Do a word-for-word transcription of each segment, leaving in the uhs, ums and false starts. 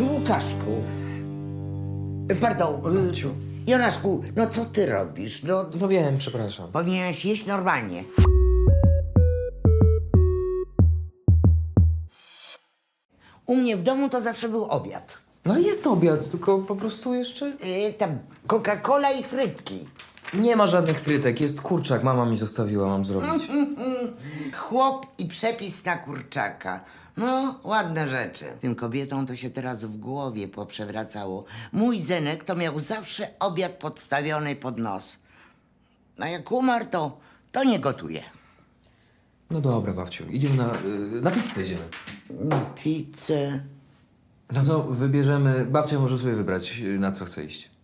Łukaszku. Pardon, Babciu. Jonaszku, no co ty robisz? No, No wiem, przepraszam. powinieneś jeść normalnie. U mnie w domu to zawsze był obiad. No jest obiad, tylko po prostu jeszcze... Yy, tam Coca-Cola i frytki. Nie ma żadnych frytek, jest kurczak, mama mi zostawiła, mam zrobić. Chłop i przepis na kurczaka. No, ładne rzeczy. Tym kobietom to się teraz w głowie poprzewracało. Mój Zenek to miał zawsze obiad podstawiony pod nos. No jak umarł, to, to nie gotuje. No dobra, babciu, idziemy na... y, na pizzę idziemy. Na pizzę. No to wybierzemy... Babcia może sobie wybrać, y, na co chce iść.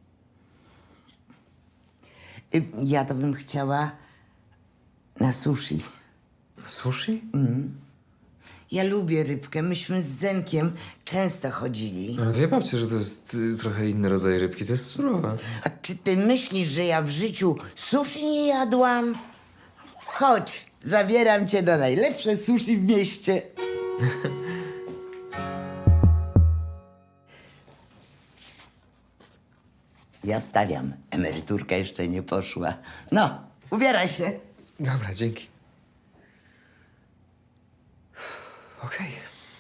Y, Ja to bym chciała na sushi. Sushi? Ja lubię rybkę. Myśmy z Zenkiem często chodzili. No wie babcia, że to jest y, trochę inny rodzaj rybki, to jest surowe. A czy ty myślisz, że ja w życiu sushi nie jadłam? Chodź, zabieram cię na najlepsze sushi w mieście. Ja stawiam. Emeryturka jeszcze nie poszła. No, ubieraj się. Dobra, dzięki. Okej.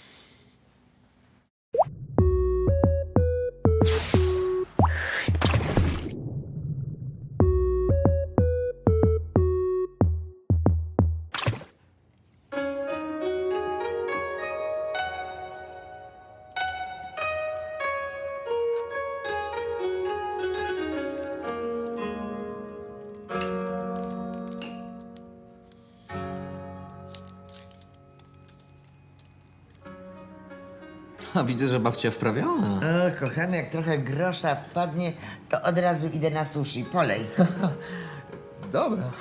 A widzę, że babcia wprawiona. O, kochany, jak trochę grosza wpadnie, to od razu idę na sushi. Polej. Dobra.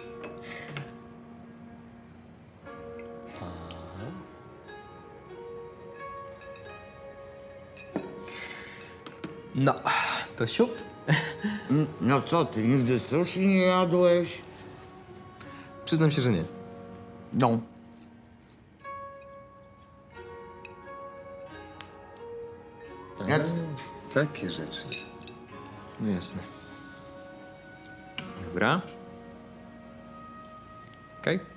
No, to siup. No co ty, nigdy sushi nie jadłeś? Przyznam się, że nie. No. Ja... Takie rzeczy. No jasne. Dobra. Okej. Okay.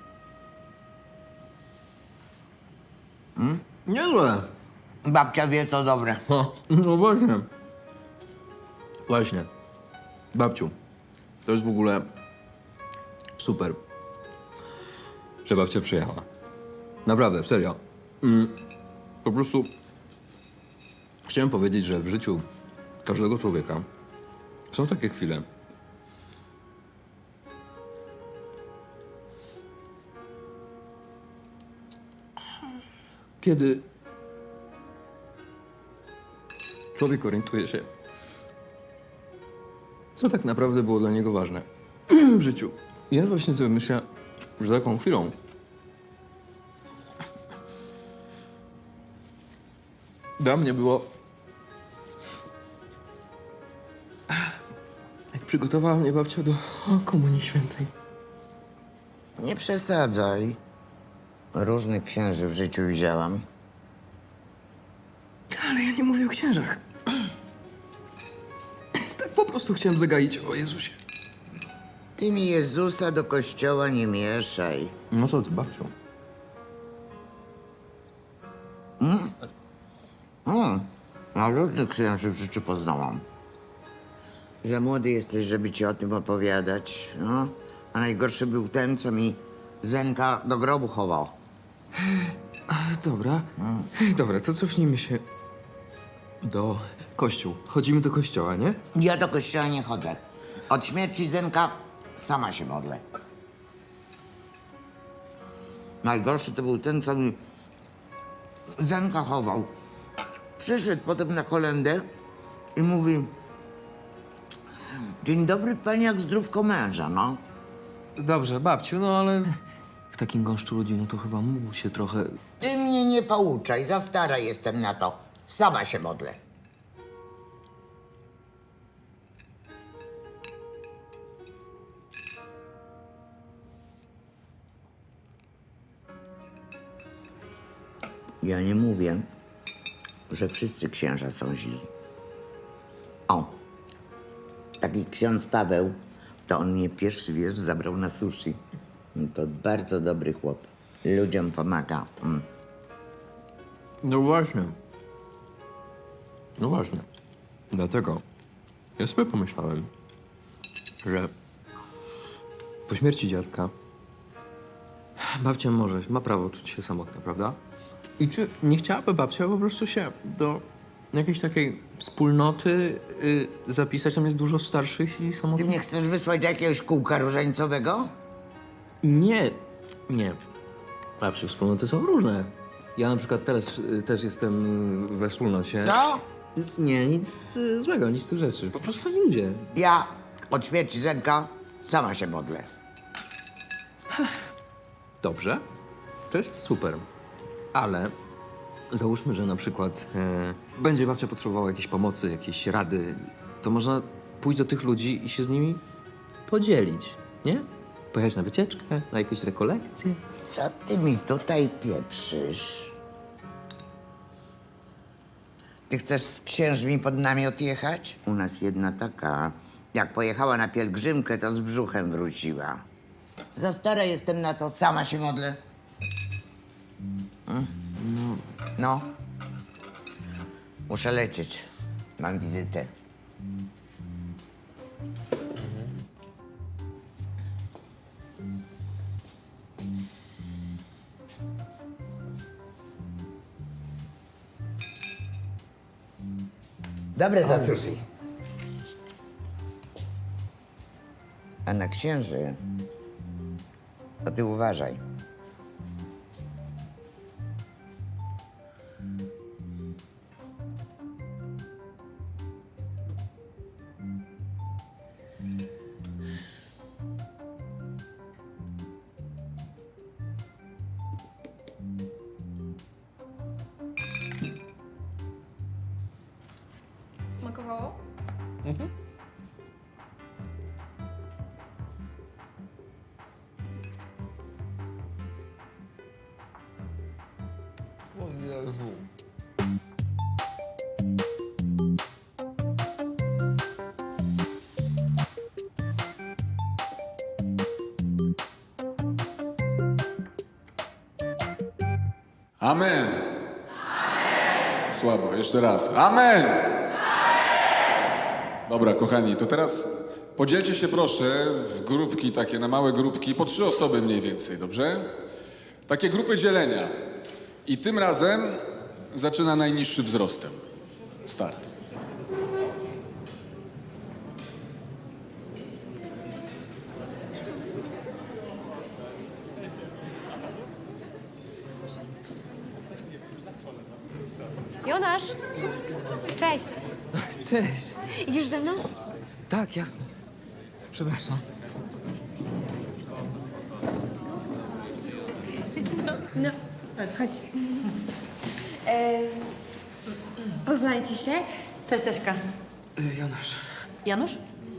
Hmm? Niezłe. Babcia wie, co dobre. O, no właśnie. Właśnie. Babciu, to jest w ogóle super, że babcia przyjechała. Naprawdę, serio. Mm, po prostu chciałem powiedzieć, że w życiu każdego człowieka są takie chwile, kiedy człowiek orientuje się, co tak naprawdę było dla niego ważne w życiu. I ja właśnie sobie myślę, że taką chwilą dla mnie było, jak przygotowała mnie babcia do Komunii Świętej. Nie przesadzaj. Różnych księży w życiu widziałam. Ale ja nie mówię o księżach. Tak po prostu chciałem zagaić o Jezusie. Ty mi Jezusa do kościoła nie mieszaj. No co ty, babciu? Mm. A różnych księży w życiu poznałam. Za młody jesteś, żeby ci o tym opowiadać. No. A najgorszy był ten, co mi Zenka do grobu chował. A, dobra. Mm. Dobra, to cofnijmy się do kościół. Chodzimy do kościoła, nie? Ja do kościoła nie chodzę. Od śmierci Zenka sama się modlę. Najgorszy to był ten, co mi Zenka chował. Przyszedł potem na kolędę i mówi: dzień dobry, pani, jak zdrówko męża, no. Dobrze, babciu, no ale w takim gąszczu ludzi, no to chyba mógł się trochę... Ty mnie nie pouczaj, za stara jestem na to. Sama się modlę. Ja nie mówię, że wszyscy księża są źli. O, taki ksiądz Paweł, to on mnie pierwszy, wiesz, zabrał na sushi. To bardzo dobry chłop. Ludziom pomaga. Mm. No właśnie. No właśnie. Dlatego ja sobie pomyślałem, że po śmierci dziadka babcia może, ma prawo czuć się samotna, prawda? I czy nie chciałaby babcia po prostu się do jakiejś takiej wspólnoty y, zapisać? Tam jest dużo starszych i Ty samotnych. mnie chcesz wysłać do jakiegoś kółka różańcowego? Nie, nie. Babci, wspólnoty są różne. Ja na przykład teraz y, też jestem we wspólnocie. Co? Nie, nic y, złego, nic z tych rzeczy. Po prostu fajni ludzie. Ja od śmierci Zenka sama się modlę. Dobrze, to jest super. Ale załóżmy, że na przykład e, będzie babcia potrzebowała jakiejś pomocy, jakiejś rady. To można pójść do tych ludzi i się z nimi podzielić, nie? Pojechać na wycieczkę, na jakieś rekolekcje. Co ty mi tutaj pieprzysz? Ty chcesz z księżmi pod namiot jechać? U nas jedna taka, jak pojechała na pielgrzymkę, to z brzuchem wróciła. Za stara jestem na to, sama się modlę. Mm? No. No. Muszę lecieć. Mam wizytę. Dobre to sushi. A na księży to ty uważaj. Smakowało? O Jezu. Amen. Słabo, jeszcze raz. Amen. Dobra, kochani, to teraz podzielcie się proszę w grupki takie, na małe grupki, po trzy osoby mniej więcej, dobrze? Takie grupy dzielenia. I tym razem zaczyna najniższy wzrostem. Start. Jonasz! Cześć! Cześć. Idziesz ze mną? Tak, jasne. Przepraszam. No, chodź. E, poznajcie się. Cześć, Aśka. Y, Jonasz. Janusz?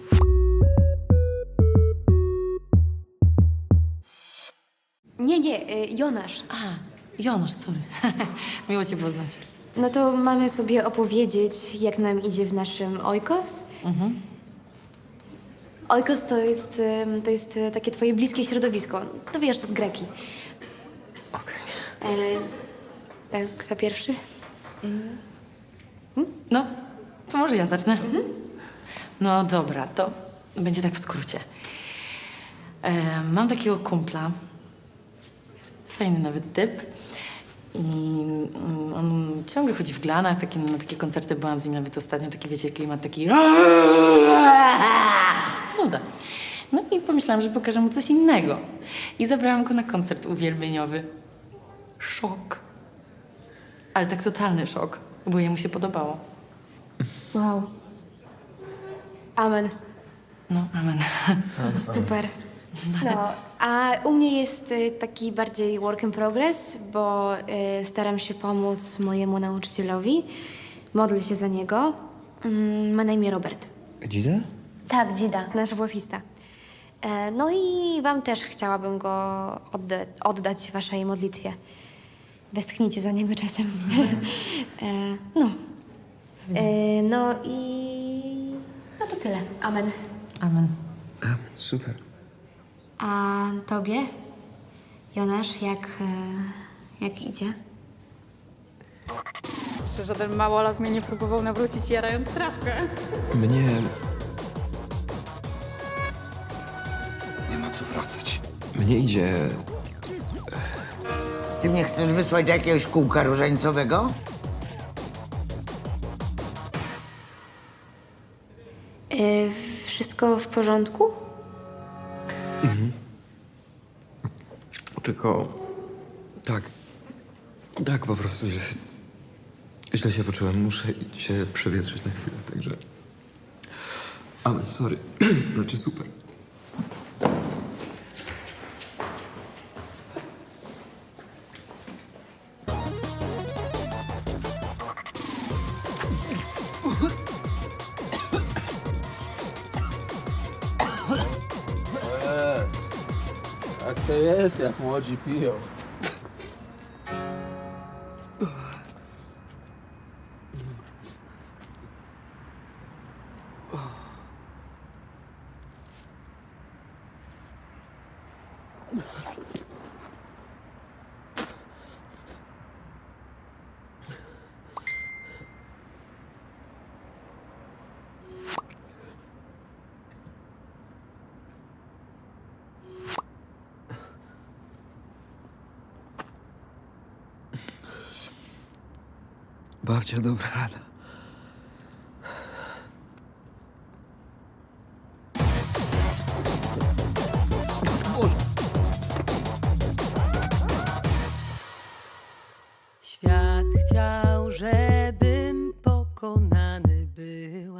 Nie, nie, e, Jonasz. A, Jonasz, sorry. Miło cię poznać. No to mamy sobie opowiedzieć, jak nam idzie w naszym Oikos. Mhm. Oikos to jest, em, to jest e, takie twoje bliskie środowisko. To wiesz, to z Greki. Okej. E, tak, kto pierwszy? No, to może ja zacznę. No dobra, to będzie tak w skrócie. E, mam takiego kumpla. Fajny nawet typ. I mm, on ciągle chodzi w glanach, takie, na takie koncerty byłam z nim nawet ostatnio, taki wiecie, klimat taki nuda. No i pomyślałam, że pokażę mu coś innego. I zabrałam go na koncert uwielbieniowy. Szok. Ale tak totalny szok, bo jemu się podobało. Wow. Amen. No, amen. Super. No, a u mnie jest y, taki bardziej work in progress, bo y, staram się pomóc mojemu nauczycielowi. Modlę się za niego. Mm, ma na imię Robert. Dzidę? Tak, Dzida, nasz włofista. E, no i wam też chciałabym go odda- oddać waszej modlitwie. Westchnijcie za niego czasem. e, no. E, no i... No to tyle. Amen. Amen. A, super. A tobie, Jonasz, jak, e, jak idzie? Czy żaden małolat mnie nie próbował nawrócić jarając trawkę? Mnie... Nie ma co wracać. Mnie idzie... Ty mnie chcesz wysłać do jakiegoś kółka różańcowego? E, wszystko w porządku? Tylko... Tak. Tak, po prostu, że... Źle się poczułem. Muszę się przewietrzyć na chwilę, także... Amen, sorry. Znaczy super. Tak to jest, jak młodzi piją. Babcia, dobra rada. Świat chciał, żebym pokonany był,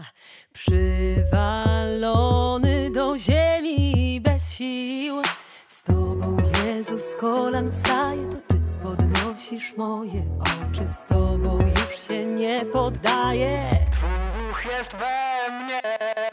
przywalony do ziemi bez sił. Z Tobą, Jezus, z kolan wstaję, to Ty podnosisz moje oczy. Z Tobą już się nie poddaję. Duch jest we mnie.